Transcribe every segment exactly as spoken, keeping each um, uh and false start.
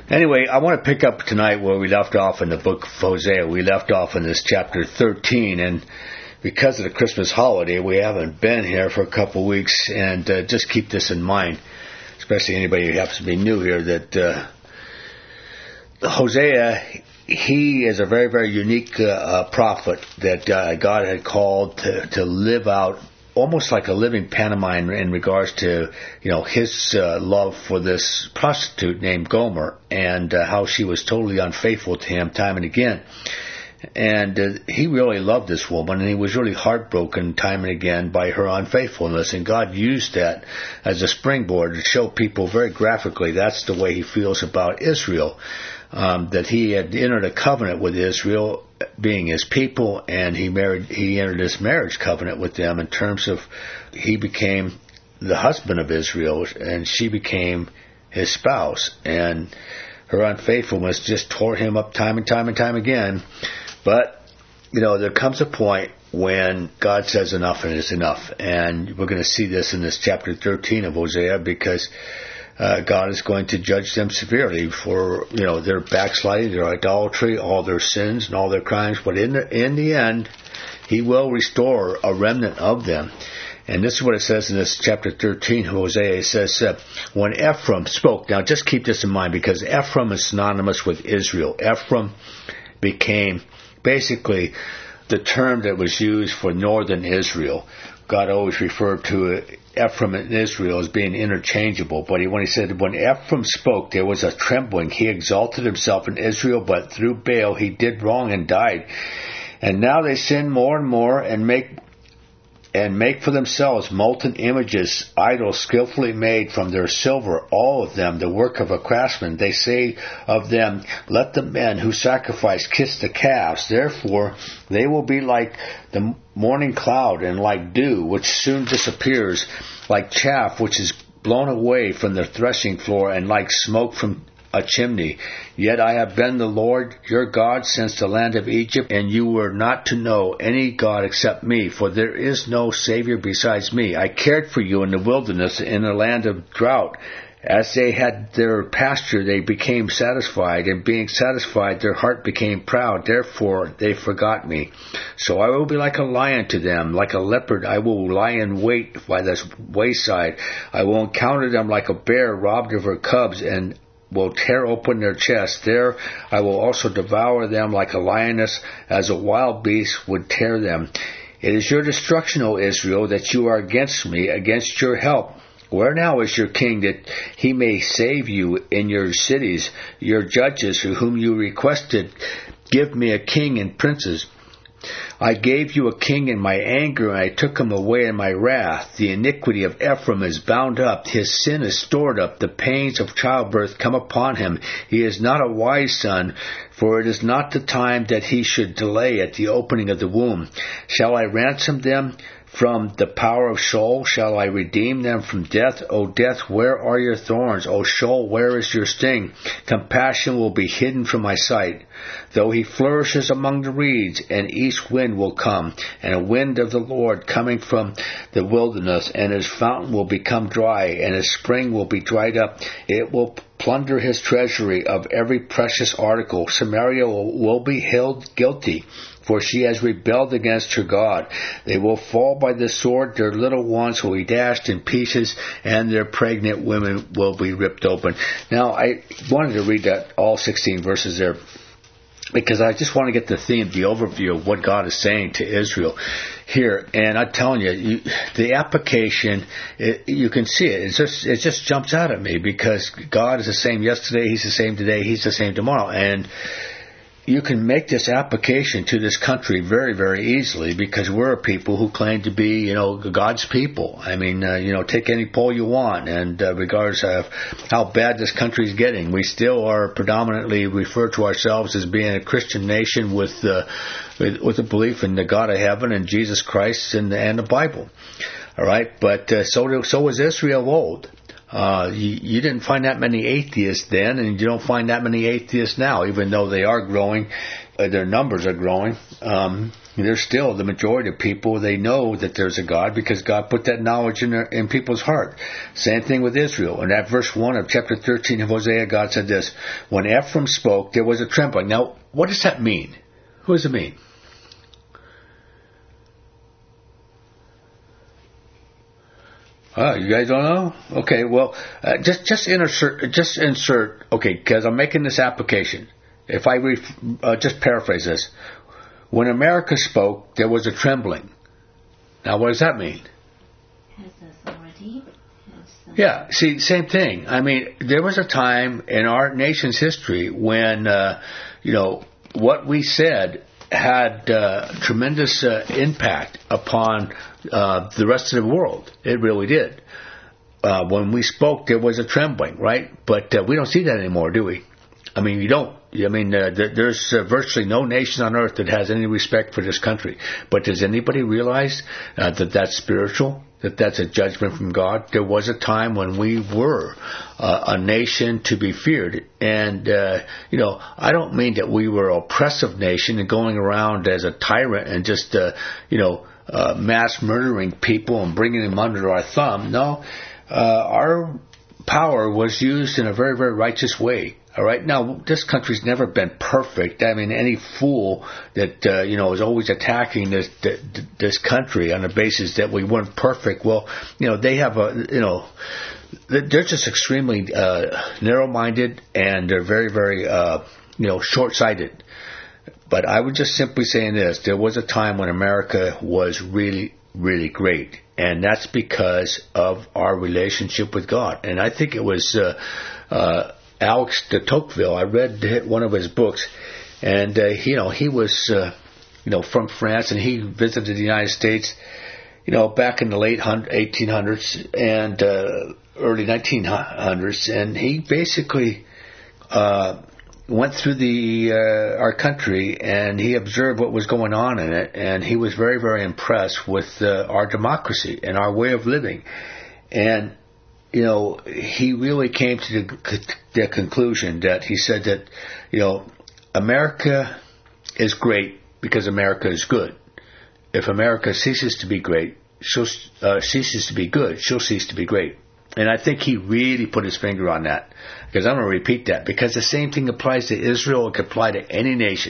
Anyway, I want to pick up tonight where we left off in the book of Hosea. We left off in this chapter thirteen, and because of the Christmas holiday, we haven't been here for a couple of weeks, and uh, just keep this in mind, especially anybody who happens to be new here, that uh, Hosea, he is a very, very unique uh, uh, prophet that uh, God had called to, to live out almost like a living pantomime in regards to, you know, his uh, love for this prostitute named Gomer, and uh, how she was totally unfaithful to him time and again. And uh, he really loved this woman, and he was really heartbroken time and again by her unfaithfulness. And God used that as a springboard to show people very graphically that's the way he feels about Israel. Um, that he had entered a covenant with Israel, being his people, and he married. He entered this marriage covenant with them in terms of he became the husband of Israel, and she became his spouse. And her unfaithfulness just tore him up time and time and time again. But, you know, there comes a point when God says enough and it's enough. And we're going to see this in this chapter thirteen of Hosea, because uh, God is going to judge them severely for, you know, their backsliding, their idolatry, all their sins and all their crimes. But in the, in the end, he will restore a remnant of them. And this is what it says in this chapter thirteen of Hosea. It says, uh, when Ephraim spoke, now just keep this in mind, because Ephraim is synonymous with Israel. Ephraim became basically the term that was used for northern Israel. God always referred to Ephraim and Israel as being interchangeable. But he, when he said, when Ephraim spoke, there was a trembling. He exalted himself in Israel, but through Baal he did wrong and died. And now they sin more and more and make and make for themselves molten images, idols skillfully made from their silver, all of them the work of a craftsman. They say of them, let the men who sacrifice kiss the calves. Therefore they will be like the morning cloud and like dew, which soon disappears, like chaff which is blown away from the threshing floor, and like smoke from a chimney. Yet I have been the Lord your God since the land of Egypt, and you were not to know any God except me, for there is no Savior besides me. I cared for you in the wilderness, in the land of drought. As they had their pasture, they became satisfied, and being satisfied, their heart became proud. Therefore they forgot me. So I will be like a lion to them, like a leopard. I will lie in wait by the wayside. I will encounter them like a bear robbed of her cubs, and will tear open their chests. There I will also devour them like a lioness, as a wild beast would tear them. It is your destruction, O Israel, that you are against me, against your help. Where now is your king, that he may save you in your cities? Your judges, whom you requested, give me a king and princes. I gave you a king in my anger, and I took him away in my wrath. The iniquity of Ephraim is bound up. His sin is stored up. The pains of childbirth come upon him. He is not a wise son, for it is not the time that he should delay at the opening of the womb. Shall I ransom them from the power of Sheol? Shall I redeem them from death? O death, where are your thorns? O Sheol, where is your sting? Compassion will be hidden from my sight. Though he flourishes among the reeds, an east wind will come, and a wind of the Lord coming from the wilderness, and his fountain will become dry, and his spring will be dried up. It will plunder his treasury of every precious article. Samaria will, will be held guilty, for she has rebelled against her God. They will fall by the sword, their little ones will be dashed in pieces, and their pregnant women will be ripped open. Now, I wanted to read that, all sixteen verses there, because I just want to get the theme, the overview of what God is saying to Israel here. And I'm telling you, you the application, it, you can see it. It's just, it just jumps out at me, because God is the same yesterday, He's the same today, He's the same tomorrow. And you can make this application to this country very, very easily, because we're a people who claim to be, you know, God's people. I mean, uh, you know, take any poll you want, and uh, regardless of how bad this country is getting, we still are predominantly referred to ourselves as being a Christian nation with uh, with, with a belief in the God of heaven and Jesus Christ and the, and the Bible. All right, but uh, so so was Israel of old. Uh, you, you didn't find that many atheists then, and you don't find that many atheists now, even though they are growing. Uh, their numbers are growing. Um, there's still the majority of people, they know that there's a God because God put that knowledge in their, in people's heart. Same thing with Israel. In that verse one of chapter thirteen of Hosea, God said this, when Ephraim spoke, there was a trembling. Now, what does that mean? What does it mean? Oh, you guys don't know? Okay, well, uh, just just insert, just insert. Okay, because I'm making this application. If I re, uh, just paraphrase this, when America spoke, there was a trembling. Now, what does that mean? Has authority. Has, uh, yeah, see, same thing. I mean, there was a time in our nation's history when, uh, you know, what we said had uh, tremendous uh, impact upon uh, the rest of the world. It really did. Uh, when we spoke, there was a trembling, right? But uh, we don't see that anymore, do we? I mean, you don't. I mean, uh, th- there's uh, virtually no nation on earth that has any respect for this country. But does anybody realize uh, that that's spiritual? That that's a judgment from God? There was a time when we were uh, a nation to be feared. And, uh, you know, I don't mean that we were an oppressive nation and going around as a tyrant and just, uh, you know, uh, mass murdering people and bringing them under our thumb. No, uh, our power was used in a very, very righteous way. All right. Now, this country's never been perfect. I mean, any fool that uh, you know is always attacking this this country on the basis that we weren't perfect. Well, you know, they have a you know they're just extremely uh, narrow-minded and they're very, very uh, you know short-sighted. But I would just simply say this: there was a time when America was really, really great, and that's because of our relationship with God. And I think it was. Uh, uh, Alex de Tocqueville, I read one of his books, and uh, you know he was, uh, you know, from France, and he visited the United States, you know, back in the late eighteen hundreds and uh, early nineteen hundreds, and he basically uh, went through the uh, our country, and he observed what was going on in it, and he was very, very impressed with uh, our democracy and our way of living, and. You know, he really came to the, the conclusion that he said that, you know, America is great because America is good. If America ceases to be great, she'll uh, ceases to be good, she'll cease to be great. And I think he really put his finger on that. Because I'm going to repeat that. Because the same thing applies to Israel. It could apply to any nation.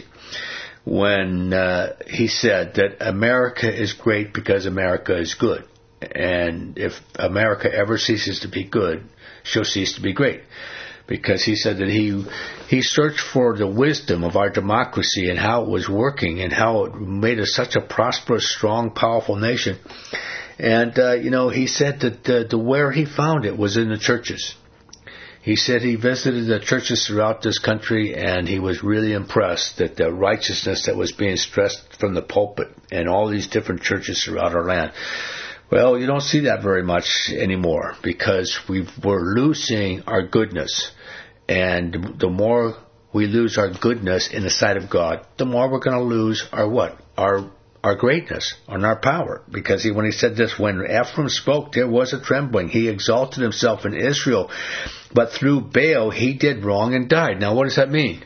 When uh, he said that America is great because America is good. And if America ever ceases to be good, she'll cease to be great. Because he said that he he searched for the wisdom of our democracy and how it was working and how it made us such a prosperous, strong, powerful nation. And, uh, you know, he said that uh, the where he found it was in the churches. He said he visited the churches throughout this country, and he was really impressed that the righteousness that was being stressed from the pulpit and all these different churches throughout our land. Well, you don't see that very much anymore because we've, we're losing our goodness. And the more we lose our goodness in the sight of God, the more we're going to lose our what? Our our greatness and our power. Because he, when he said this, when Ephraim spoke, there was a trembling. He exalted himself in Israel, but through Baal he did wrong and died. Now, what does that mean?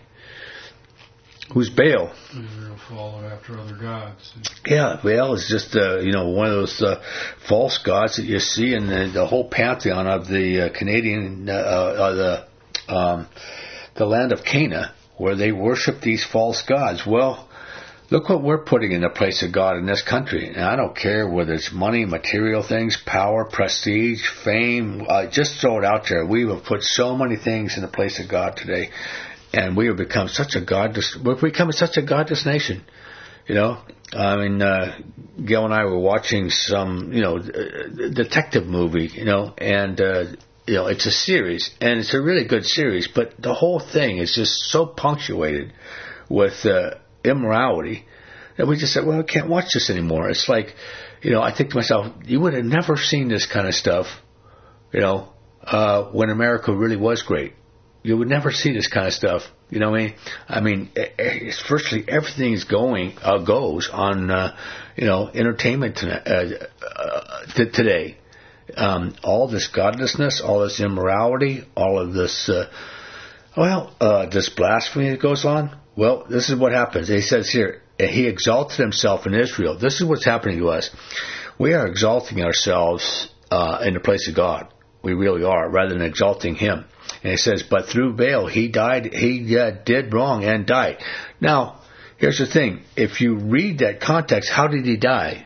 Who's Baal? Israel followed after other gods. Yeah, Baal is just uh, you know one of those uh, false gods that you see in the, the whole pantheon of the uh, Canadian uh, uh, the um, the land of Canaan, where they worship these false gods. Well, look what we're putting in the place of God in this country. And I don't care whether it's money, material things, power, prestige, fame. Uh, just throw it out there. We have put so many things in the place of God today. And we have become such a godless, we've become such a godless nation, you know. I mean, uh, Gail and I were watching some, you know, detective movie, you know, and, uh, you know, it's a series, and it's a really good series, but the whole thing is just so punctuated with uh, immorality that we just said, well, I can't watch this anymore. It's like, you know, I think to myself, you would have never seen this kind of stuff, you know, uh, when America really was great. You would never see this kind of stuff. You know what I mean? I mean, it's virtually everything is going, uh, goes on, uh, you know, entertainment tonight, uh, uh, t- today. Um, all this godlessness, all this immorality, all of this, uh, well, uh, this blasphemy that goes on. Well, this is what happens. He says here, he exalted himself in Israel. This is what's happening to us. We are exalting ourselves uh, in the place of God. We really are, rather than exalting him. And he says, but through Baal, he died, he uh, did wrong and died. Now, here's the thing. If you read that context, how did he die?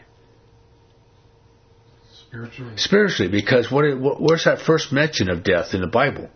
Spiritually. Spiritually, because what, what, where's that first mention of death in the Bible?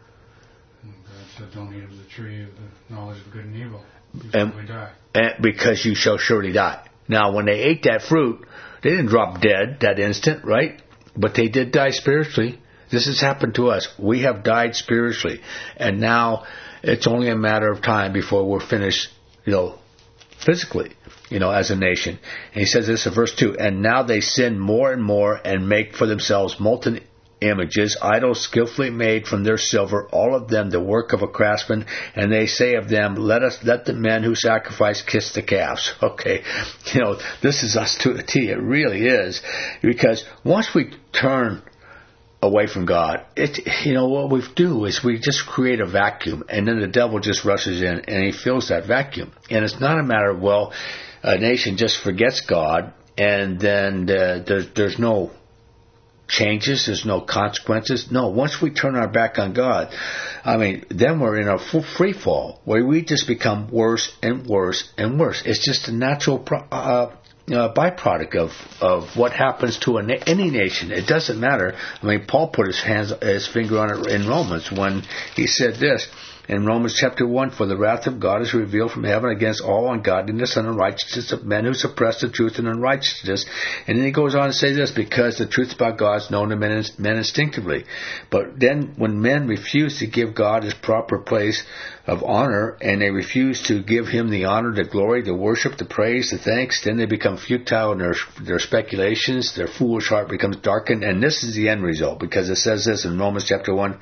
God said, don't eat of the tree of the knowledge of good and evil. You And, shall die. and because you shall surely die. Now, when they ate that fruit, they didn't drop dead that instant, right? But they did die spiritually. This has happened to us. We have died spiritually. And now it's only a matter of time before we're finished, you know, physically, you know, as a nation. And he says this in verse two, and now they sin more and more and make for themselves molten images, idols skillfully made from their silver, all of them the work of a craftsman, and they say of them, let us let the men who sacrifice kiss the calves. Okay, you know, this is us to a T. It really is. Because once we turn away from God, it, you know, what we do is we just create a vacuum, and then the devil just rushes in and he fills that vacuum. And it's not a matter of, well, a nation just forgets God and then uh, there's, there's no changes, there's no consequences. No, once we turn our back on God, I mean, then we're in a free fall where we just become worse and worse and worse. It's just a natural pro- uh, uh, byproduct of, of what happens to a na- any nation. It doesn't matter. I mean, Paul put his hands, his finger on it in Romans when he said this. In Romans chapter one, for the wrath of God is revealed from heaven against all ungodliness and unrighteousness of men who suppress the truth and unrighteousness. And then he goes on to say this, because the truth about God is known to men, men instinctively. But then when men refuse to give God his proper place of honor, and they refuse to give him the honor, the glory, the worship, the praise, the thanks, then they become futile in their, their speculations, their foolish heart becomes darkened, and this is the end result, because it says this in Romans chapter one,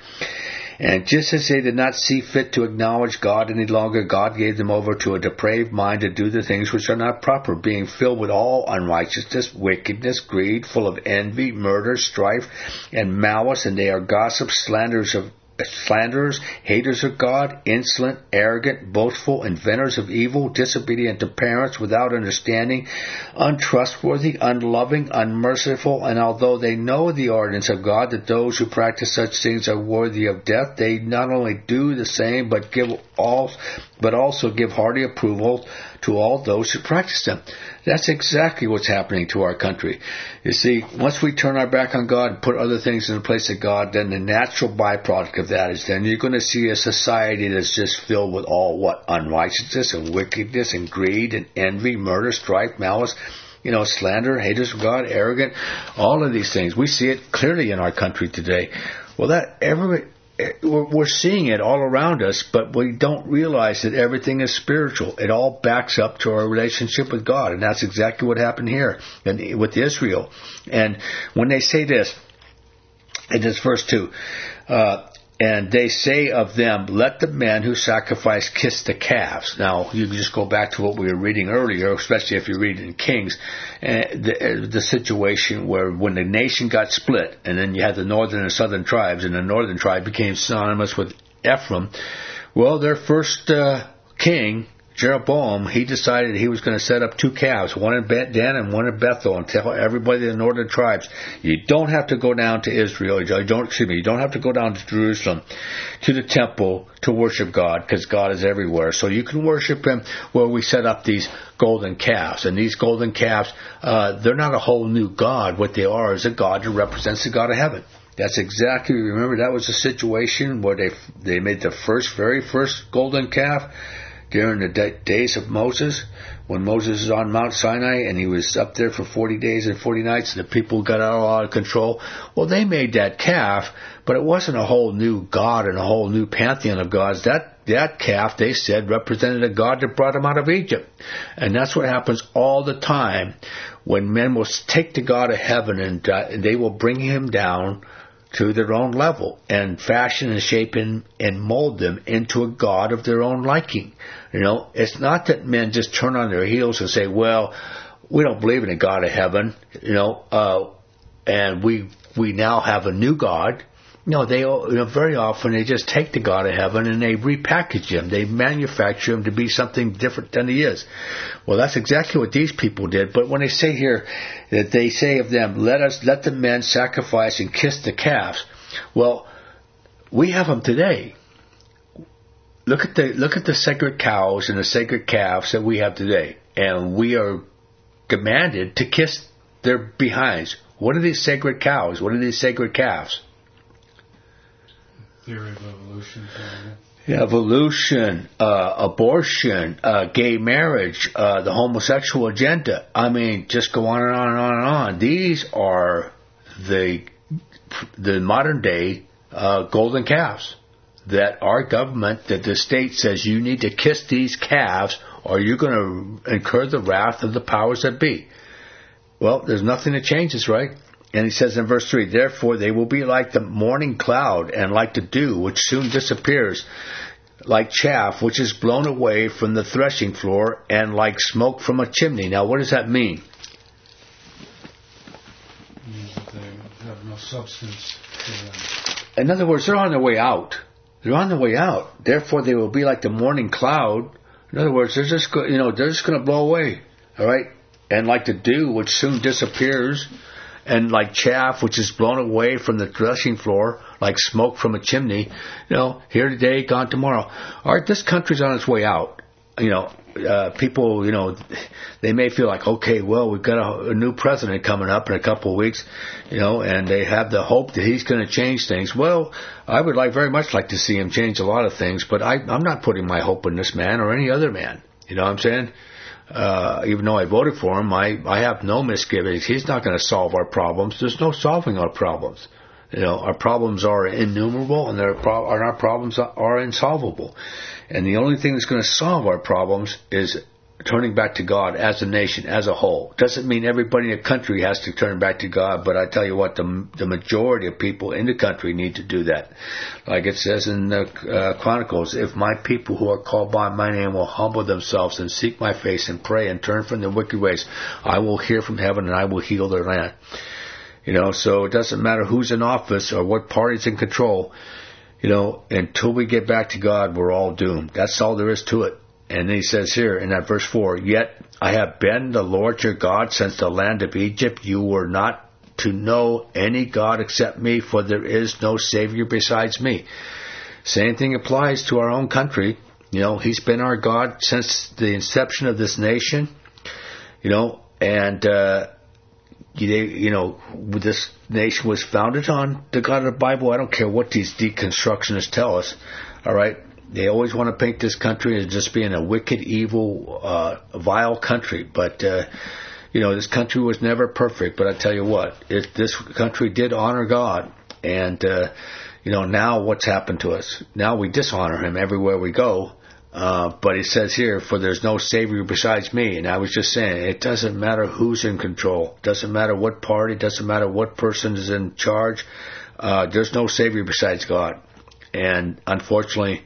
and just as they did not see fit to acknowledge God any longer, God gave them over to a depraved mind to do the things which are not proper, being filled with all unrighteousness, wickedness, greed, full of envy, murder, strife, and malice, and they are gossips, slanderers of slanderers, haters of God, insolent, arrogant, boastful, inventors of evil, disobedient to parents, without understanding, untrustworthy, unloving, unmerciful, and although they know the ordinance of God, that those who practice such things are worthy of death, they not only do the same, but give all, but also give hearty approval to all those who practice them. That's exactly what's happening to our country. You see, once we turn our back on God and put other things in the place of God, then the natural byproduct of that is then you're going to see a society that's just filled with all what? Unrighteousness and wickedness and greed and envy, murder, strife, malice, you know, slander, haters of God, arrogant, all of these things. We see it clearly in our country today. Well, that every we're seeing it all around us, but we don't realize that everything is spiritual. It all backs up to our relationship with God, and that's exactly what happened here and with Israel. And when they say this, in this verse two, uh, and they say of them, let the men who sacrifice kiss the calves. Now, you can just go back to what we were reading earlier, especially if you read in Kings, uh, the, the situation where when the nation got split, and then you had the northern and southern tribes, and the northern tribe became synonymous with Ephraim. Well, their first uh, king, Jeroboam, he decided he was going to set up two calves, one in Dan and one in Bethel, and tell everybody in the northern tribes, you don't have to go down to Israel, you don't, excuse me, you don't have to go down to Jerusalem, to the temple to worship God, because God is everywhere. So you can worship Him where we set up these golden calves. And these golden calves, uh, they're not a whole new God. What they are is a God that represents the God of heaven. That's exactly, remember, that was a situation where they they made the first, very first golden calf during the days of Moses, when Moses was on Mount Sinai and he was up there for forty days and forty nights and the people got all out of control. Well, they made that calf, but it wasn't a whole new God and a whole new pantheon of gods. That that calf, they said, represented a God that brought them out of Egypt. And that's what happens all the time when men will take the God of heaven and, uh, and they will bring him down to their own level and fashion and shape and, and mold them into a God of their own liking. You know, it's not that men just turn on their heels and say, well, we don't believe in a God of heaven, you know, uh, and we we now have a new God No, they you know, very often they just take the God of heaven and they repackage him. They manufacture him to be something different than he is. Well, that's exactly what these people did. But when they say here that they say of them, let us let the men sacrifice and kiss the calves. Well, we have them today. Look at the look at the sacred cows and the sacred calves that we have today, and we are demanded to kiss their behinds. What are these sacred cows? What are these sacred calves? Theory of evolution. Yeah, evolution, uh, abortion, uh, gay marriage, uh, the homosexual agenda. I mean, just go on and on and on and on. These are the the modern day uh, golden calves that our government, that the state says you need to kiss these calves or you're going to incur the wrath of the powers that be. Well, there's nothing that changes, right? And he says in verse three, therefore they will be like the morning cloud and like the dew, which soon disappears, like chaff, which is blown away from the threshing floor, and like smoke from a chimney. Now, what does that mean? It means that they have no substance to them. In other words, they're on their way out. They're on their way out. Therefore, they will be like the morning cloud. In other words, they're just, go, you know, they're just going to blow away. All right? And like the dew, which soon disappears, and like chaff, which is blown away from the threshing floor, like smoke from a chimney, you know, here today, gone tomorrow. All right, this country's on its way out. You know, uh, people, you know, they may feel like, okay, well, we've got a, a new president coming up in a couple of weeks, you know, and they have the hope that he's going to change things. Well, I would like very much like to see him change a lot of things, but I, I'm not putting my hope in this man or any other man. You know what I'm saying? Uh, even though I voted for him, I, I have no misgivings. He's not going to solve our problems. There's no solving our problems. You know, our problems are innumerable, and, pro- and our problems are insolvable. And the only thing that's going to solve our problems is turning back to God as a nation, as a whole. Doesn't mean everybody in the country has to turn back to God, but I tell you what, the, the majority of people in the country need to do that. Like it says in the uh, Chronicles, if my people who are called by my name will humble themselves and seek my face and pray and turn from their wicked ways, I will hear from heaven and I will heal their land. You know, so it doesn't matter who's in office or what party's in control. You know, until we get back to God, we're all doomed. That's all there is to it. And then he says here in that verse four, yet I have been the Lord your God since the land of Egypt. You were not to know any God except me, for there is no Savior besides me. Same thing applies to our own country. You know, he's been our God since the inception of this nation. You know, and, uh, you, you know, this nation was founded on the God of the Bible. I don't care what these deconstructionists tell us. All right. They always want to paint this country as just being a wicked, evil, uh, vile country. But, uh, you know, this country was never perfect. But I tell you what, it, this country did honor God. And, uh, you know, now what's happened to us? Now we dishonor him everywhere we go. Uh, but it says here, for there's no Savior besides me. And I was just saying, it doesn't matter who's in control. It doesn't matter what party. It doesn't matter what person is in charge. Uh, there's no Savior besides God. And unfortunately,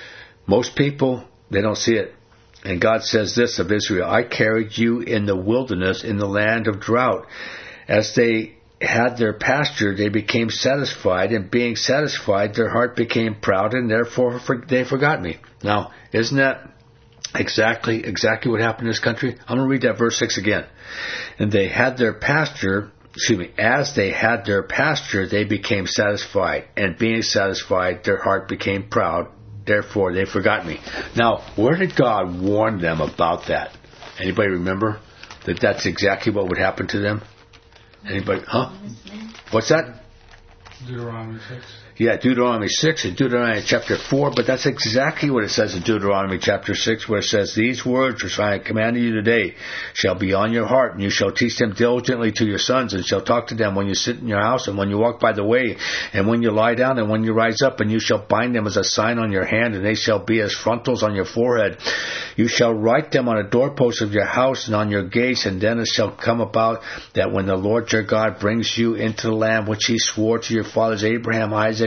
most people, they don't see it. And God says this of Israel, I carried you in the wilderness in the land of drought. As they had their pasture, they became satisfied, and being satisfied, their heart became proud, and therefore they forgot me. Now, isn't that exactly, exactly what happened in this country? I'm going to read that verse six again. And they had their pasture, excuse me, as they had their pasture, they became satisfied, and being satisfied, their heart became proud. Therefore, they forgot me. Now, where did God warn them about that? Anybody remember that that's exactly what would happen to them? Anybody? Huh? What's that? Deuteronomy six. Yeah, Deuteronomy six and Deuteronomy chapter four, but that's exactly what it says in Deuteronomy chapter six, where it says, these words which I command you today shall be on your heart, and you shall teach them diligently to your sons, and shall talk to them when you sit in your house, and when you walk by the way, and when you lie down, and when you rise up, and you shall bind them as a sign on your hand, and they shall be as frontals on your forehead. You shall write them on a doorpost of your house and on your gates, and then it shall come about that when the Lord your God brings you into the land which he swore to your fathers Abraham, Isaac,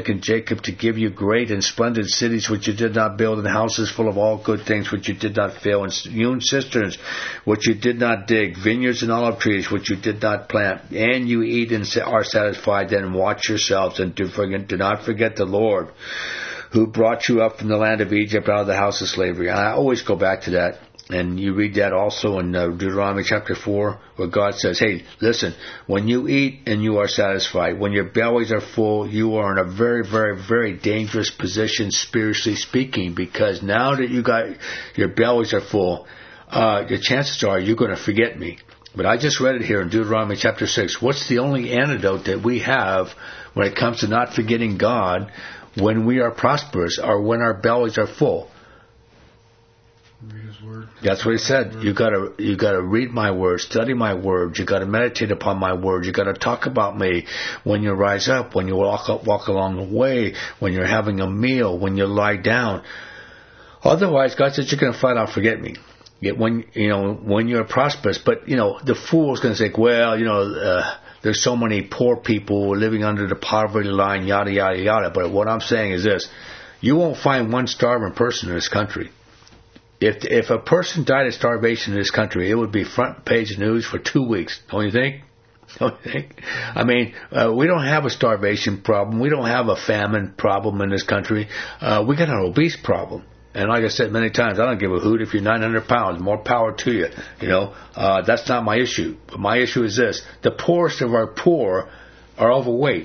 Isaac and Jacob to give you great and splendid cities which you did not build, and houses full of all good things which you did not fill, and hewn cisterns which you did not dig, vineyards and olive trees which you did not plant, and you eat and are satisfied. Then watch yourselves, and do, forget, do not forget the Lord, who brought you up from the land of Egypt, out of the house of slavery. I always go back to that. And you read that also in uh, Deuteronomy chapter four, where God says, hey, listen, when you eat and you are satisfied, when your bellies are full, you are in a very, very, very dangerous position, spiritually speaking, because now that you got your bellies are full, uh, the chances are you're going to forget me. But I just read it here in Deuteronomy chapter six. What's the only antidote that we have when it comes to not forgetting God when we are prosperous or when our bellies are full? Read His Word. That's what He said. You gotta, you gotta read my word, study my words. You gotta meditate upon my word. You gotta talk about me when you rise up, when you walk up, walk along the way, when you're having a meal, when you lie down. Otherwise, God says you're gonna flat out forget me. Yet when you know when you're prosperous, but you know the fool's gonna say, well, you know. Uh, There's so many poor people living under the poverty line, yada, yada, yada. But what I'm saying is this. You won't find one starving person in this country. If if a person died of starvation in this country, it would be front page news for two weeks. Don't you think? Don't you think? I mean, uh, we don't have a starvation problem. We don't have a famine problem in this country. Uh, we got an obese problem. And like I said many times, I don't give a hoot if you're nine hundred pounds. More power to you. You know, uh, that's not my issue. But my issue is this. The poorest of our poor are overweight.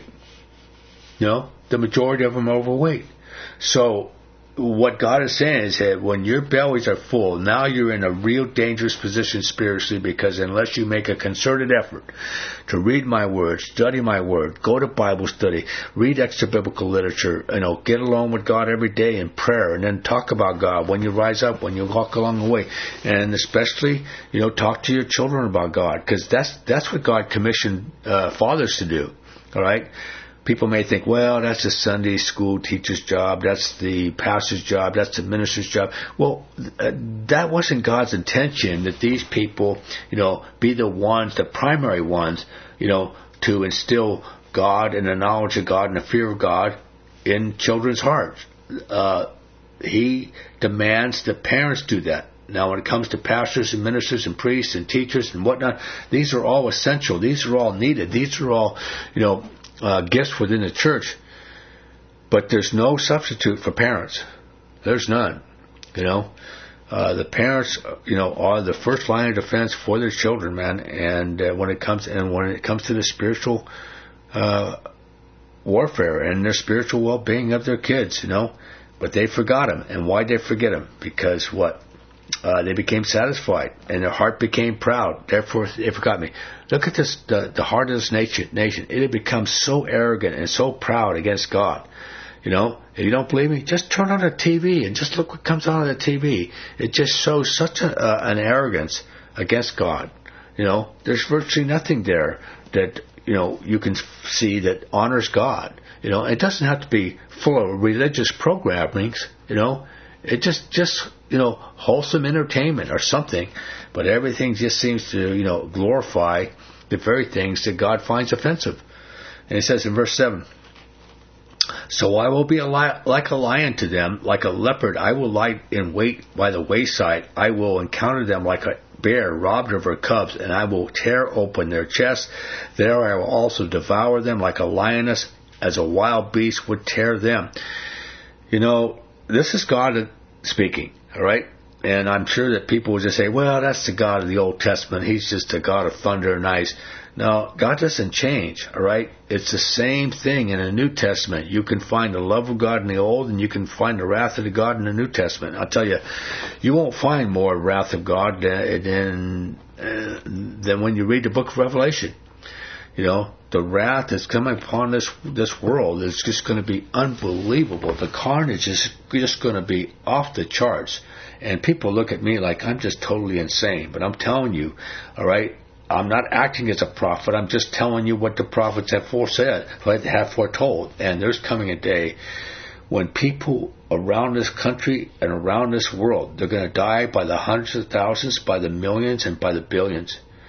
You know, the majority of them are overweight. So what God is saying is that when your bellies are full, now you're in a real dangerous position spiritually, because unless you make a concerted effort to read my word, study my word, go to Bible study, read extra biblical literature, you know, get along with God every day in prayer, and then talk about God when you rise up, when you walk along the way, and especially, you know, talk to your children about God, because that's that's what God commissioned uh, fathers to do. All right. People may think, well, that's the Sunday school teacher's job, that's the pastor's job, that's the minister's job. Well, uh, that wasn't God's intention, that these people, you know, be the ones, the primary ones, you know, to instill God and the knowledge of God and the fear of God in children's hearts. Uh, he demands that parents do that. Now, when it comes to pastors and ministers and priests and teachers and whatnot, these are all essential. These are all needed. These are all, you know, Uh, gifts within the church, but there's no substitute for parents. There's none. You know, uh, the parents, you know, are the first line of defense for their children, man. And uh, when it comes and when it comes to the spiritual uh, warfare and their spiritual well-being of their kids, you know, but they forgot them. And why did they forget them? Because what? Uh, they became satisfied, and their heart became proud. Therefore, they forgot me. Look at this, the, the heart of this nation, nation. It had become so arrogant and so proud against God. You know, if you don't believe me, just turn on the T V and just look what comes out of the T V. It just shows such a, uh, an arrogance against God. You know, there's virtually nothing there that, you know, you can see that honors God. You know, it doesn't have to be full of religious programmings, you know. It just, just, you know, wholesome entertainment or something, but everything just seems to, you know, glorify the very things that God finds offensive. And it says in verse seven, so I will be a li- like a lion to them, like a leopard. I will lie in wait by the wayside. I will encounter them like a bear robbed of her cubs, and I will tear open their chests. There I will also devour them like a lioness, as a wild beast would tear them. You know, this is God speaking, all right? And I'm sure that people would just say, well, that's the God of the Old Testament. He's just the God of thunder and ice. No, God doesn't change, all right? It's the same thing in the New Testament. You can find the love of God in the Old, and you can find the wrath of the God in the New Testament. I'll tell you, you won't find more wrath of God than, than when you read the book of Revelation. You know, the wrath that's coming upon this this world is just going to be unbelievable. The carnage is just going to be off the charts. And people look at me like I'm just totally insane. But I'm telling you, all right, I'm not acting as a prophet. I'm just telling you what the prophets have foresaid, have foretold. And there's coming a day when people around this country and around this world, they're going to die by the hundreds of thousands, by the millions, and by the billions.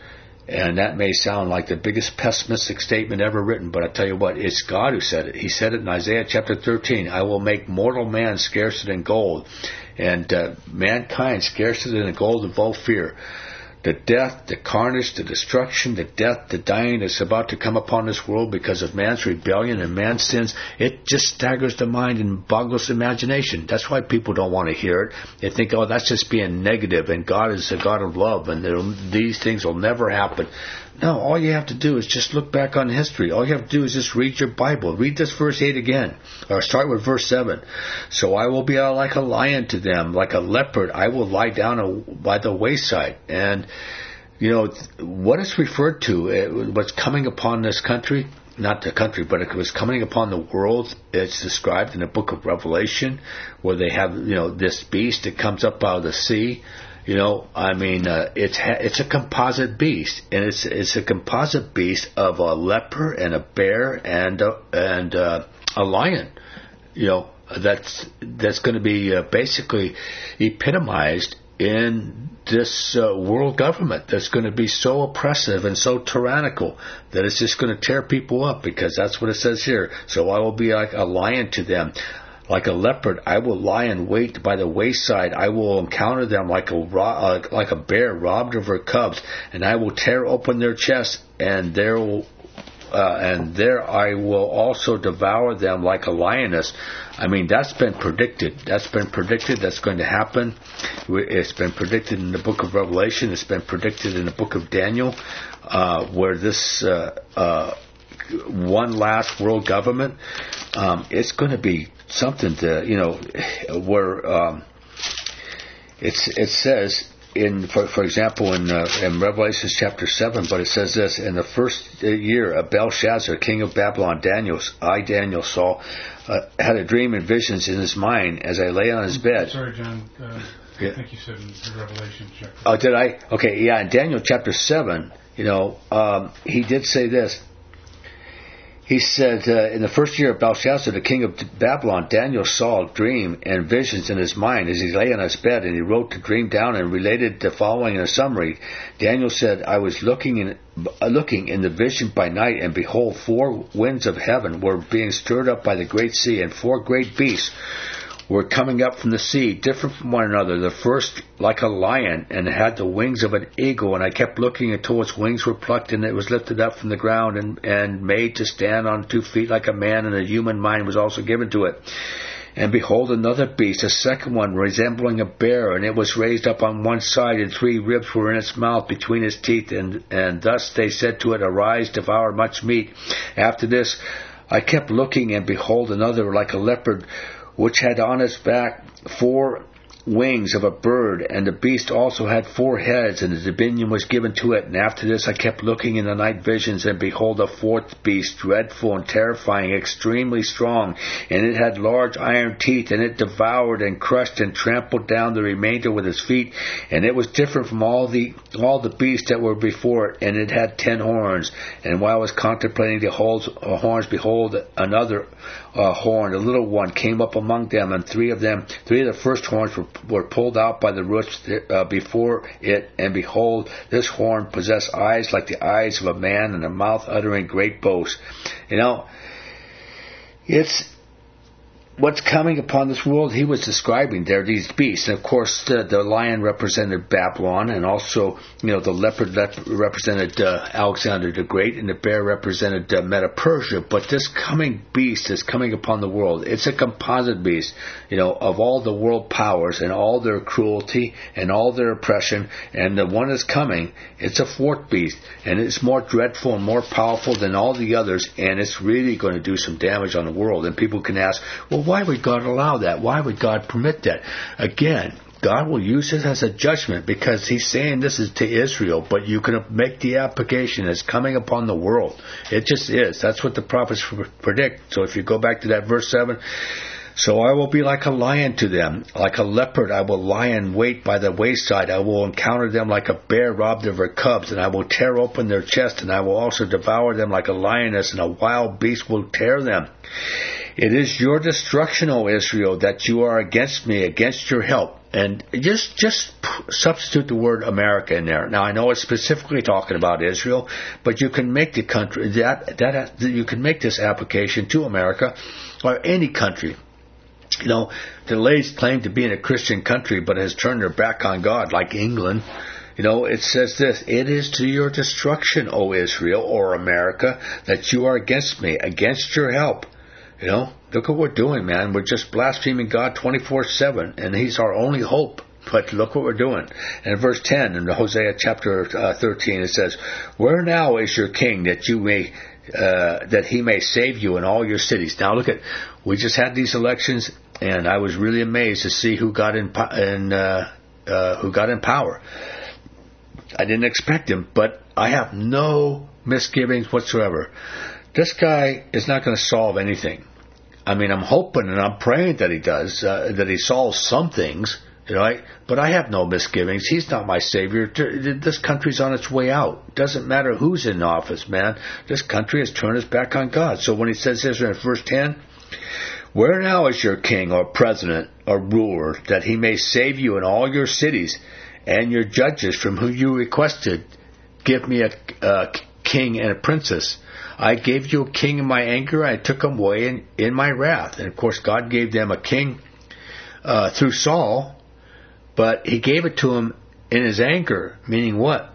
And that may sound like the biggest pessimistic statement ever written, but I tell you what, it's God who said it. He said it in Isaiah chapter thirteen, I will make mortal man scarcer than gold, and uh, mankind scarcer than the gold of Ophir. The death, the carnage, the destruction, the death, the dying that's about to come upon this world because of man's rebellion and man's sins, it just staggers the mind and boggles the imagination. That's why people don't want to hear it. They think, oh, that's just being negative, and God is a God of love, and these things will never happen. No, all you have to do is just look back on history. All you have to do is just read your Bible. Read this verse eight again, or start with verse seven. So I will be like a lion to them, like a leopard. I will lie down by the wayside. And, you know, what it's referred to, what's coming upon this country, not the country, but it was coming upon the world. It's described in the book of Revelation, where they have, you know, this beast that comes up out of the sea. You know, I mean, uh, it's ha- it's a composite beast, and it's it's a composite beast of a leopard and a bear and a, and uh, a lion. You know, that's that's going to be uh, basically epitomized in this uh, world government that's going to be so oppressive and so tyrannical that it's just going to tear people up, because that's what it says here. So I will be like a lion to them. Like a leopard, I will lie in wait by the wayside. I will encounter them like a uh, like a bear robbed of her cubs, and I will tear open their chests, and there will, uh, and there I will also devour them like a lioness. I mean, that's been predicted. That's been predicted. That's going to happen. It's been predicted in the book of Revelation. It's been predicted in the book of Daniel, uh, where this uh, uh, one last world government, um, it's going to be something to, you know, where um, it's it says in, for, for example, in uh, in Revelation chapter seven, but it says this: in the first year of Belshazzar, king of Babylon, Daniel, I Daniel saw uh, had a dream and visions in his mind as I lay on his bed. Sorry, John. Uh, yeah. I think you said in Revelation chapter. Oh, did I? Okay, yeah. In Daniel chapter seven, you know, um, he did say this. He said, uh, in the first year of Belshazzar, the king of Babylon, Daniel saw a dream and visions in his mind as he lay on his bed, and he wrote the dream down and related the following in a summary. Daniel said, I was looking in, uh, looking in the vision by night, and behold, four winds of heaven were being stirred up by the great sea, and four great beasts were coming up from the sea, different from one another. The first like a lion, and had the wings of an eagle, and I kept looking until its wings were plucked, and it was lifted up from the ground and, and made to stand on two feet like a man, and a human mind was also given to it. And behold, another beast, a second one, resembling a bear, and it was raised up on one side, and three ribs were in its mouth between its teeth, and, and thus they said to it, Arise, devour much meat. After this I kept looking, and behold, another like a leopard, which had on its back four wings of a bird, and the beast also had four heads, and the dominion was given to it. And after this I kept looking in the night visions, and behold, a fourth beast, dreadful and terrifying, extremely strong, and it had large iron teeth, and it devoured and crushed and trampled down the remainder with its feet, and it was different from all the all the beasts that were before it, and it had ten horns. And while I was contemplating the horns, behold, another uh, horn, a little one, came up among them, and three of them, three of the first horns were were pulled out by the roots uh, before it, and behold, this horn possessed eyes like the eyes of a man, and a mouth uttering great boasts. You know, it's what's coming upon this world. He was describing there these beasts, and of course the, the lion represented Babylon, and also, you know, the leopard represented uh, Alexander the Great, and the bear represented uh, Medo-Persia. But this coming beast is coming upon the world. It's a composite beast, you know, of all the world powers and all their cruelty and all their oppression. And the one that's coming, it's a fourth beast, and it's more dreadful and more powerful than all the others, and it's really going to do some damage on the world. And people can ask, well, why would God allow that? Why would God permit that? Again, God will use it as a judgment, because he's saying this is to Israel, but you can make the application. It's coming upon the world. It just is. That's what the prophets predict. So if you go back to that verse seven, so I will be like a lion to them, like a leopard I will lie in wait by the wayside. I will encounter them like a bear robbed of her cubs, and I will tear open their chest, and I will also devour them like a lioness, and a wild beast will tear them. It is your destruction, O Israel, that you are against me, against your help. And just just substitute the word America in there. Now I know it's specifically talking about Israel, but you can make the country that that you can make this application to America or any country. You know, that lays claim to being a Christian country, but has turned their back on God, like England. You know, it says this: "It is to your destruction, O Israel, or America, that you are against me, against your help." You know, look what we're doing, man. We're just blaspheming God twenty-four seven, and He's our only hope. But look what we're doing. And in verse ten, in Hosea chapter uh, thirteen, it says, "Where now is your king, that you may, uh, that he may save you in all your cities?" Now look at, we just had these elections, and I was really amazed to see who got in, in uh, uh, who got in power. I didn't expect him, but I have no misgivings whatsoever. This guy is not going to solve anything. I mean, I'm hoping and I'm praying that he does, uh, that he solves some things, right? But I have no misgivings. He's not my savior. This country's on its way out. It doesn't matter who's in office, man. This country has turned its back on God. So when he says this in verse ten, "Where now is your king or president or ruler, that he may save you in all your cities, and your judges from whom you requested, give me a, a king and a princess? I gave you a king in my anger, I took him away in, in my wrath." And of course, God gave them a king uh, through Saul, but He gave it to him in His anger, meaning what?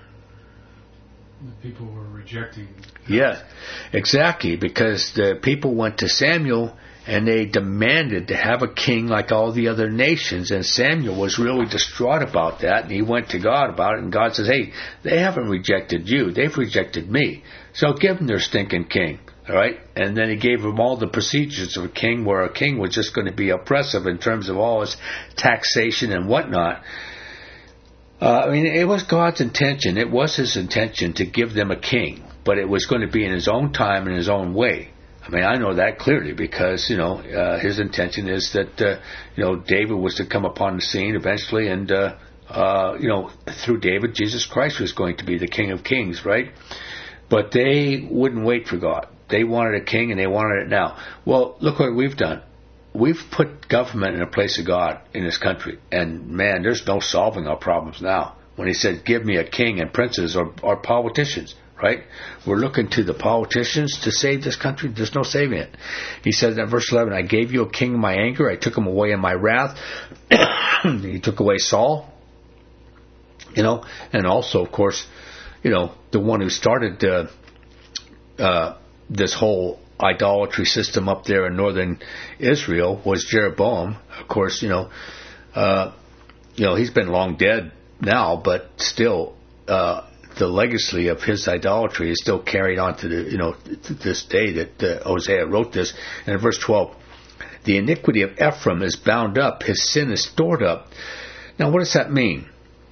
The people were rejecting. Yeah, exactly, because the people went to Samuel and they demanded to have a king like all the other nations, and Samuel was really distraught about that, and he went to God about it, and God says, "Hey, they haven't rejected you, they've rejected me, so give them their stinking king." All right? And then He gave them all the procedures of a king, where a king was just going to be oppressive in terms of all his taxation and whatnot. Uh, I mean, it was God's intention, it was His intention to give them a king, but it was going to be in His own time and His own way. I mean, I know that clearly because, you know, uh, His intention is that, uh, you know, David was to come upon the scene eventually, and, uh, uh, you know, through David, Jesus Christ was going to be the King of Kings, right? But they wouldn't wait for God. They wanted a king, and they wanted it now. Well, look what we've done. We've put government in a place of God in this country, and, man, there's no solving our problems now. When He said, "Give me a king and princes," or, or politicians. Right? We're looking to the politicians to save this country. There's no saving it. He says in verse eleven, "I gave you a king in my anger. I took him away in my wrath." He took away Saul. You know, and also, of course, you know, the one who started uh, uh, this whole idolatry system up there in northern Israel was Jeroboam. Of course, you know, uh, you know, he's been long dead now, but still, uh, the legacy of his idolatry is still carried on to the, you know, to this day that uh, Hosea wrote this. And in verse twelve, "The iniquity of Ephraim is bound up, his sin is stored up." Now, what does that mean?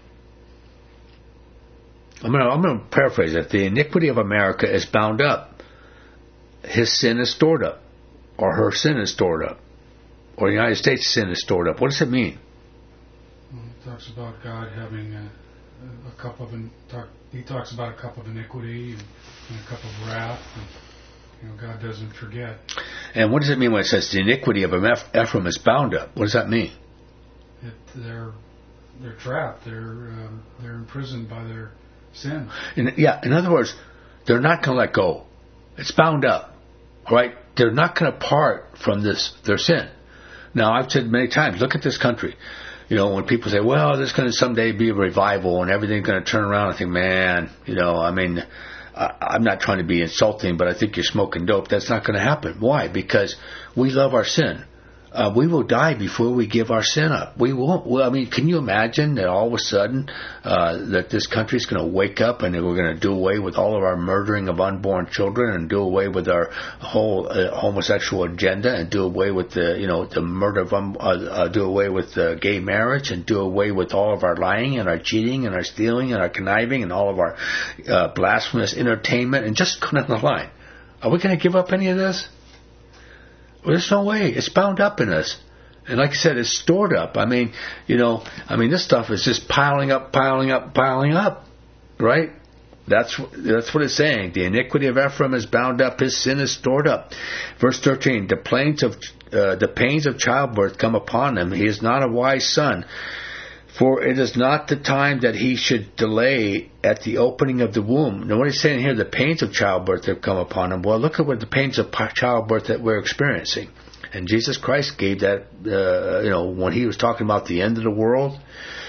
I'm going to I'm going to paraphrase it. The iniquity of America is bound up, his sin is stored up, or her sin is stored up, or the United States' sin is stored up. What does it mean? Well, it talks about God having a, a cup of an, talk, he talks about a cup of iniquity and, and a cup of wrath. And, you know, God doesn't forget. And what does it mean when it says the iniquity of Ephraim is bound up? What does that mean? It, they're they're trapped. They're um, they're imprisoned by their sin. In, yeah. In other words, they're not going to let go. It's bound up. All right. They're not going to part from this their sin. Now, I've said many times, look at this country. You know, when people say, well, there's going to someday be a revival and everything's going to turn around, I think, man, you know, I mean, I, I'm not trying to be insulting, but I think you're smoking dope. That's not going to happen. Why? Because we love our sin. Uh, we will die before we give our sin up. We won't. Well, I mean, can you imagine that all of a sudden uh, that this country's going to wake up and we're going to do away with all of our murdering of unborn children and do away with our whole uh, homosexual agenda and do away with the, you know, the murder of um, uh, uh, do away with uh, gay marriage and do away with all of our lying and our cheating and our stealing and our conniving and all of our uh, blasphemous entertainment and just go down the line. Are we going to give up any of this? Well, there's no way. It's bound up in us. And like I said, it's stored up. I mean, you know, I mean, this stuff is just piling up, piling up, piling up, right? That's that's what it's saying. The iniquity of Ephraim is bound up; his sin is stored up. Verse thirteen: the pains of uh, the pains of childbirth come upon him. He is not a wise son, for it is not the time that he should delay at the opening of the womb. Now, what he's saying here, the pains of childbirth have come upon him. Well, look at what the pains of childbirth that we're experiencing. And Jesus Christ gave that, uh, you know, when he was talking about the end of the world,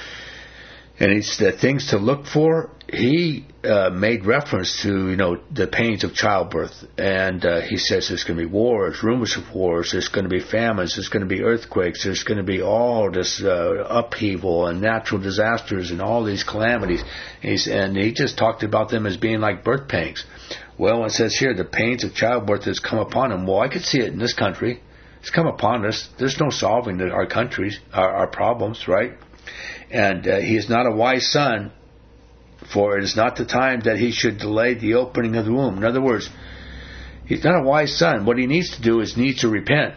and it's the things to look for, he uh, made reference to, you know, the pains of childbirth. And uh, he says there's going to be wars, rumors of wars, there's going to be famines, there's going to be earthquakes, there's going to be all this uh, upheaval and natural disasters and all these calamities. He's, and he just talked about them as being like birth pangs. Well, it says here, the pains of childbirth has come upon him. Well, I could see it in this country. It's come upon us. There's no solving the, our countries, our, our problems, right? And uh, he is not a wise son, for it is not the time that he should delay the opening of the womb. In other words, he's not a wise son. What he needs to do is needs to repent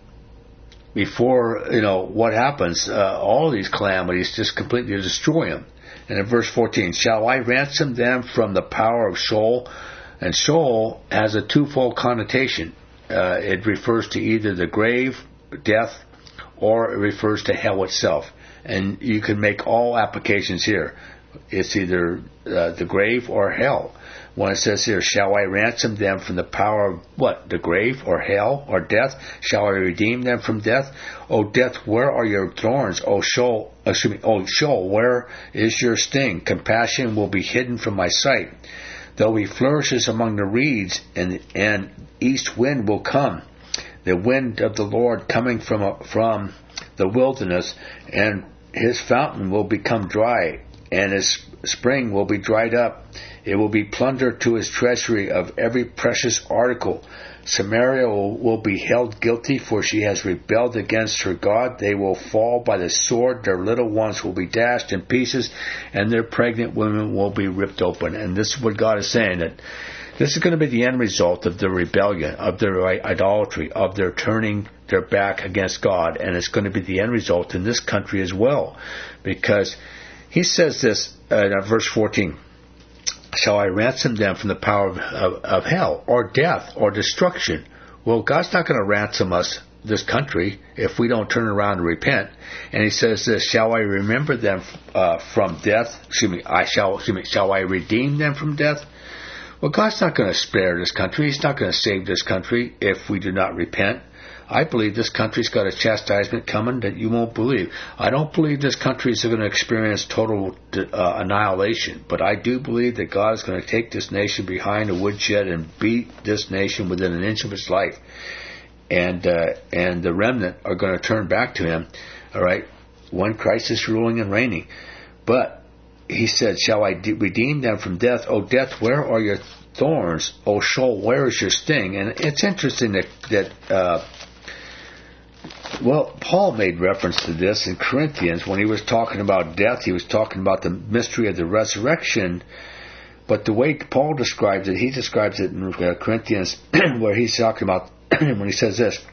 before, you know, what happens. Uh, all these calamities just completely destroy him. And in verse fourteen, shall I ransom them from the power of Sheol? And Sheol has a twofold connotation. Uh, it refers to either the grave, death, or it refers to hell itself. And you can make all applications here. It's either uh, the grave or hell. When it says here, shall I ransom them from the power of what? The grave or hell or death? Shall I redeem them from death? O death, where are your thorns? O Sheol, excuse me, O Sheol, where is your sting? Compassion will be hidden from my sight. Though he flourishes among the reeds, and and east wind will come, the wind of the Lord coming from from the wilderness, and his fountain will become dry, and his spring will be dried up. It will be plunder to his treasury of every precious article. Samaria will, will be held guilty, for she has rebelled against her God. They will fall by the sword. Their little ones will be dashed in pieces, and their pregnant women will be ripped open. And this is what God is saying, that this is going to be the end result of their rebellion, of their idolatry, of their turning their back against God. And it's going to be the end result in this country as well. Because he says this uh, in verse fourteen, shall I ransom them from the power of, of, of hell, or death, or destruction? Well, God's not going to ransom us, this country, if we don't turn around and repent. And he says this, shall I remember them uh, from death? Excuse me, I shall, excuse me, shall I redeem them from death? Well, God's not going to spare this country. He's not going to save this country if we do not repent. I believe this country's got a chastisement coming that you won't believe. I don't believe this country is going to experience total uh, annihilation, but I do believe that God is going to take this nation behind a woodshed and beat this nation within an inch of its life. And uh, and the remnant are going to turn back to him, all right, when Christ is ruling and reigning. But he said, shall I de- redeem them from death? O death, where are your thorns? O Sheol, where is your sting? And it's interesting that, that uh, well, Paul made reference to this in Corinthians when he was talking about death. He was talking about the mystery of the resurrection. But the way Paul describes it, he describes it in Corinthians where he's talking about, when he says this,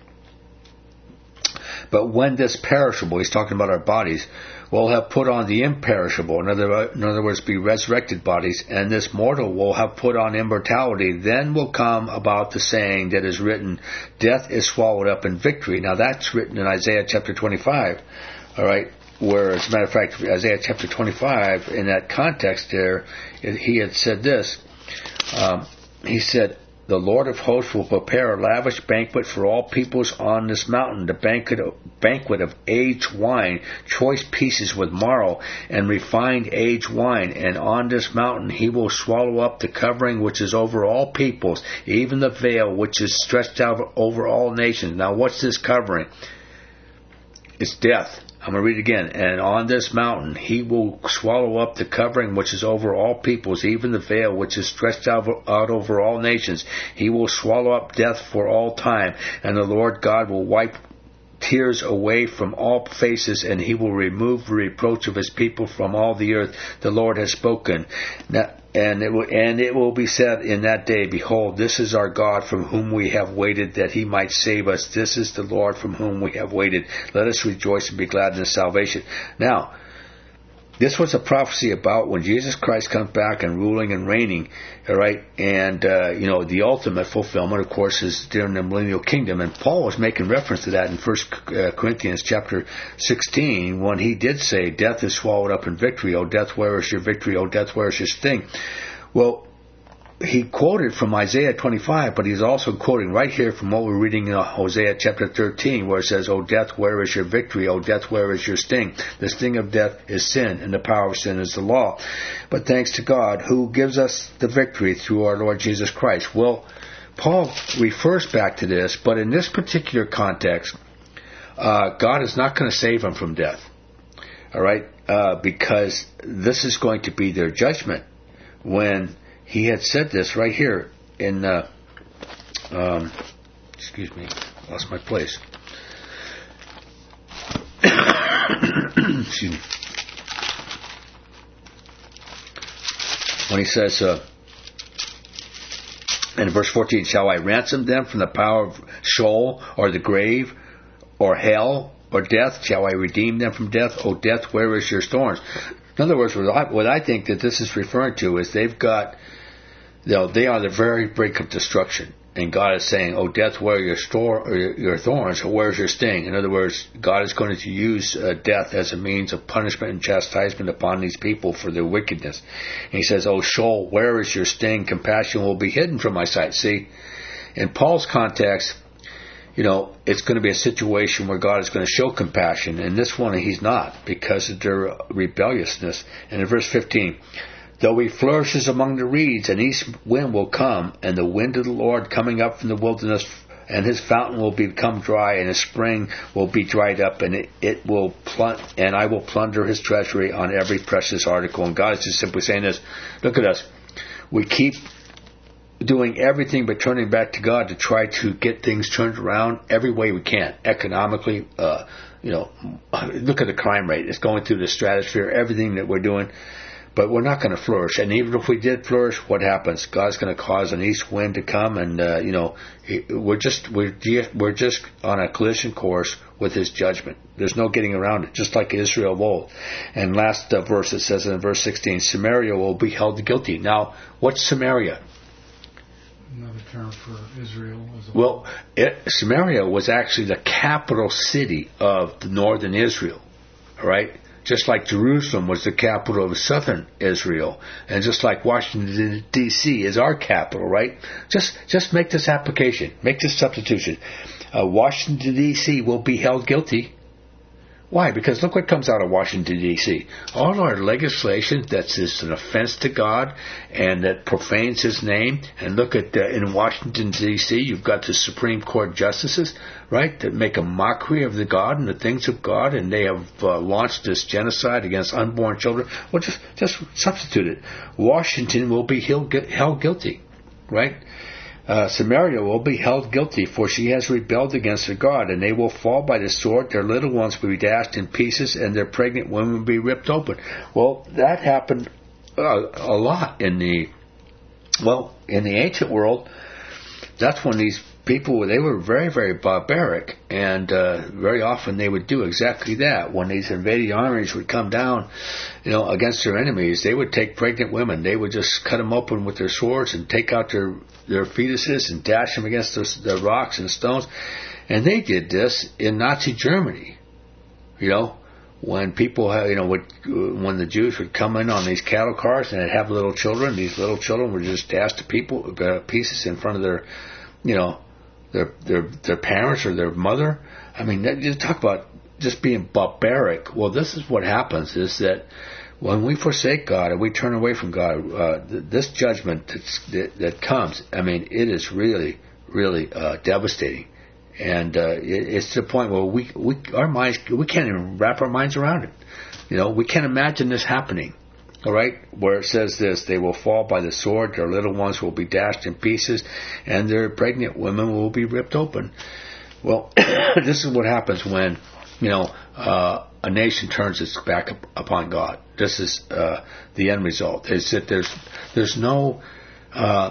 but when this perishable, he's talking about our bodies, will have put on the imperishable, in other, in other words, be resurrected bodies, and this mortal will have put on immortality, then will come about the saying that is written, death is swallowed up in victory. Now that's written in Isaiah chapter twenty-five, all right, where, as a matter of fact, Isaiah chapter twenty-five, in that context there, he had said this, um, he said, the Lord of hosts will prepare a lavish banquet for all peoples on this mountain, the banquet of, banquet of aged wine, choice pieces with marrow, and refined aged wine. And on this mountain he will swallow up the covering which is over all peoples, even the veil which is stretched out over all nations. Now what's this covering? It's death. I'm going to read it again. And on this mountain he will swallow up the covering which is over all peoples, even the veil which is stretched out, out over all nations. He will swallow up death for all time, and the Lord God will wipe tears away from all faces, and he will remove the reproach of his people from all the earth. The Lord has spoken. Now, and it will, and it will be said in that day, behold, this is our God from whom we have waited, that he might save us. This is the Lord from whom we have waited. Let us rejoice and be glad in his salvation. Now, this was a prophecy about when Jesus Christ comes back and ruling and reigning, all right? And, uh, you know, the ultimate fulfillment, of course, is during the millennial kingdom. And Paul was making reference to that in First Corinthians chapter sixteen when he did say, death is swallowed up in victory. O death, where is your victory? O death, where is your sting? Well, he quoted from Isaiah twenty-five, but he's also quoting right here from what we're reading in Hosea chapter thirteen, where it says, O death, where is your victory? O death, where is your sting? The sting of death is sin, and the power of sin is the law. But thanks to God, who gives us the victory through our Lord Jesus Christ. Well, Paul refers back to this, but in this particular context, uh, God is not going to save him from death. All right? Uh, because this is going to be their judgment when he had said this right here in, uh, um, excuse me, lost my place. Excuse me. When he says, uh, in verse fourteen, shall I ransom them from the power of Sheol, or the grave, or hell, or death? Shall I redeem them from death? O death, where is your thorns? In other words, what I, what I think that this is referring to is they've got, you know, they are on the very brink of destruction. And God is saying, oh, death, where are your, store, or your, your thorns, or where's your sting? In other words, God is going to use uh, death as a means of punishment and chastisement upon these people for their wickedness. And he says, oh, Sheol, where is your sting? Compassion will be hidden from my sight. See, in Paul's context, you know, it's going to be a situation where God is going to show compassion. In this one, he's not, because of their rebelliousness. And in verse fifteen, though he flourishes among the reeds, an east wind will come, and the wind of the Lord coming up from the wilderness, and his fountain will become dry, and his spring will be dried up, and it, it will plun- and I will plunder his treasury on every precious article. And God is just simply saying this. Look at us. We keep doing everything but turning back to God to try to get things turned around every way we can, economically. Uh, you know, look at the crime rate; it's going through the stratosphere. Everything that we're doing, but we're not going to flourish. And even if we did flourish, what happens? God's going to cause an east wind to come, and uh, you know, we're just we're we're just on a collision course with His judgment. There's no getting around it. Just like Israel of old. And last uh, verse, it says in verse sixteen, Samaria will be held guilty. Now, what's Samaria? Another term for Israel as a well, it, Samaria was actually the capital city of the northern Israel, all right? Just like Jerusalem was the capital of southern Israel, and just like Washington, D C is our capital, right? Just just make this application, make this substitution. Uh, Washington, D C will be held guilty. Why? Because look what comes out of Washington, D C All our legislation that's just an offense to God and that profanes His name. And look at uh, in Washington, D C, you've got the Supreme Court justices, right, that make a mockery of the God and the things of God, and they have uh, launched this genocide against unborn children. Well, just just substitute it. Washington will be held, held guilty, right? Uh, Samaria will be held guilty, for she has rebelled against her God, and they will fall by the sword. Their little ones will be dashed in pieces, and their pregnant women will be ripped open. Well, that happened uh, a lot in the, well, in the ancient world. That's when these people, they were very, very barbaric, and uh, very often they would do exactly that. When these invading armies would come down, you know, against their enemies, they would take pregnant women. They would just cut them open with their swords and take out their their fetuses and dash them against the, the rocks and stones. And they did this in Nazi Germany. You know, when people, have, you know, would, when the Jews would come in on these cattle cars and they'd have little children, these little children were just dashed to people uh, pieces in front of their, you know, their their their parents or their mother. I mean, you talk about just being barbaric. Well, this is what happens: is that when we forsake God and we turn away from God, uh, th- this judgment that's, that, that comes, I mean, it is really, really uh, devastating, and uh, it, it's to the point where we we our minds we can't even wrap our minds around it. You know, we can't imagine this happening. All right, where it says this, they will fall by the sword, their little ones will be dashed in pieces, and their pregnant women will be ripped open. Well, this is what happens when, you know, uh, a nation turns its back up upon God. This is uh, the end result. Is that there's there's no uh,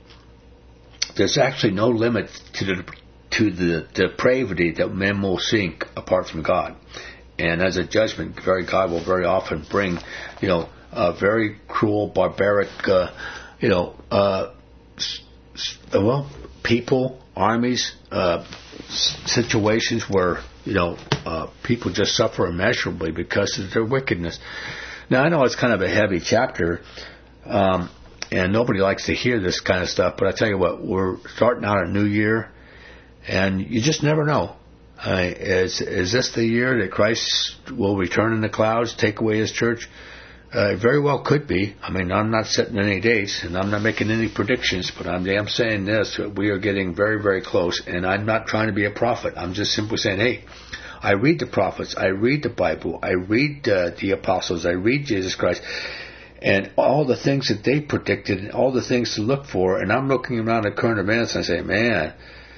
there's actually no limit to the to the depravity that men will sink apart from God. And as a judgment, very God will very often bring, you know, a very cruel, barbaric, uh, you know, uh, s- s- well, people, armies, uh, s- situations where, you know, uh, people just suffer immeasurably because of their wickedness. Now, I know it's kind of a heavy chapter, um, and nobody likes to hear this kind of stuff, but I tell you what, we're starting out a new year, and you just never know. Uh, is, is this the year that Christ will return in the clouds, take away His church? Uh, very well could be. I mean, I'm not setting any dates, and I'm not making any predictions, but I'm, I'm saying this, we are getting very, very close, and I'm not trying to be a prophet. I'm just simply saying, hey, I read the prophets, I read the Bible, I read uh, the apostles, I read Jesus Christ, and all the things that they predicted, and all the things to look for, and I'm looking around at current events, and I say, man,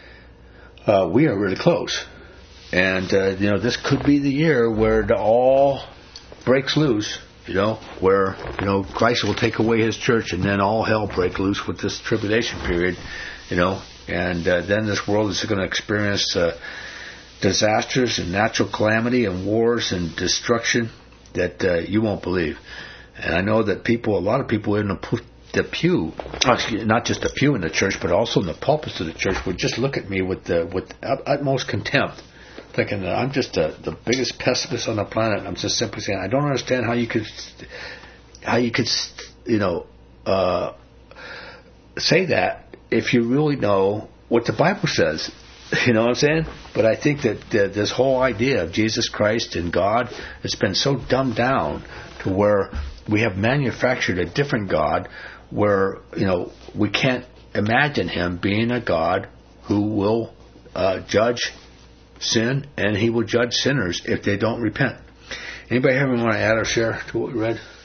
uh, we are really close. And, uh, you know, this could be the year where the all breaks loose. You know, where, you know, Christ will take away His church, and then all hell break loose with this tribulation period, you know, and uh, then this world is going to experience uh, disasters and natural calamity and wars and destruction that uh, you won't believe. And I know that people, a lot of people in the, the pew, not just the pew in the church, but also in the pulpits of the church, would just look at me with the, with utmost contempt, thinking that I'm just a, the biggest pessimist on the planet. I'm just simply saying I don't understand how you could, how you could, you know, uh, say that if you really know what the Bible says. You know what I'm saying? But I think that uh, this whole idea of Jesus Christ and God has been so dumbed down to where we have manufactured a different God, where, you know, we can't imagine Him being a God who will uh, judge sin, and He will judge sinners if they don't repent. Anybody ever want to add or share to what we read?